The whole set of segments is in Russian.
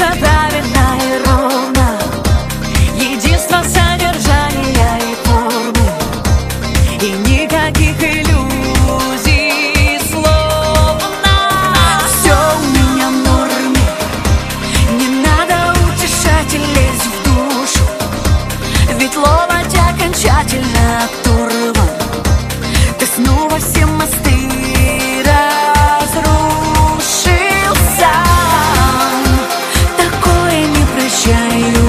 сердце правильно и ровно, единство содержания и формы, и никаких иллюзий словно. Все у меня в норме, не надо утешать и лезть в душу, ведь ловоть окончательно оторван. Ты снова все мосты разрушил сам. Такое не прощаю,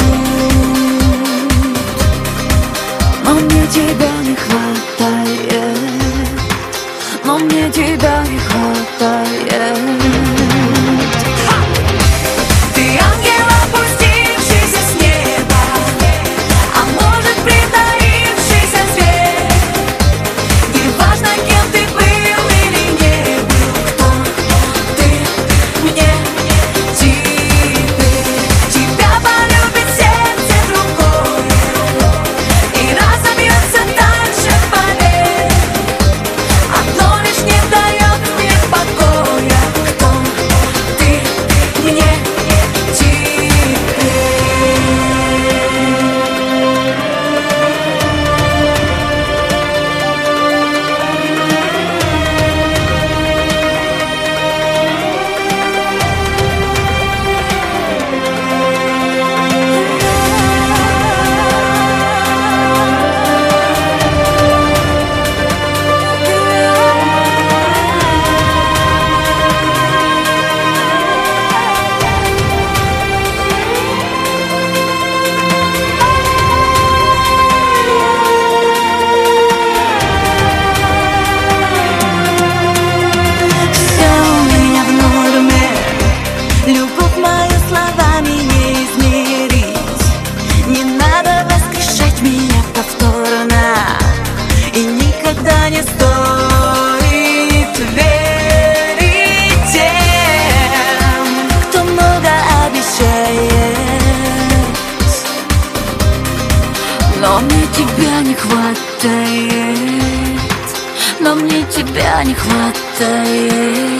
но мне тебя не хватает, но мне тебя не хватает. Ты ангел, опустившийся с неба, а может, притаившийся зверь. Неважно, кем ты был или не был, кто ты мне теперь. Тебя полюбит сердце другое и разобьется так же, поверь. Одно лишь не дает мне покоя, кто ты мне теперь. Все у меня в норме, любовь мою словами не измерить. Не надо воскрешать меня повторно, и никогда не стоит верить тем, кто много обещает, но мне тебя не хватает, но мне тебя не хватает.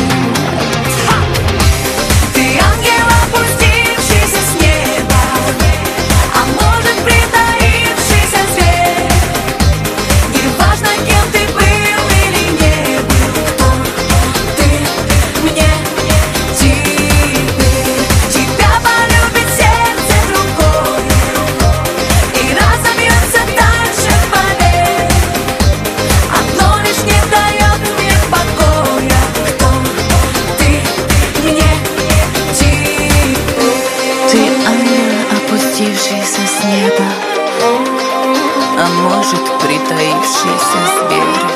Ты ангел, опустившийся с неба, а может, притаившийся зверь. Неважно, кем ты был или не был, кто ты мне теперь. Тебя полюбит сердце другое и разобьется так же, поверь. Одно лишь не дает мне покоя, кто ты мне теперь. Ты ангел, опустившийся с неба, а может, притаившийся зверь.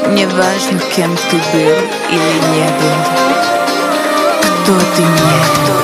Неважно, кем ты был или не был, кто ты мне.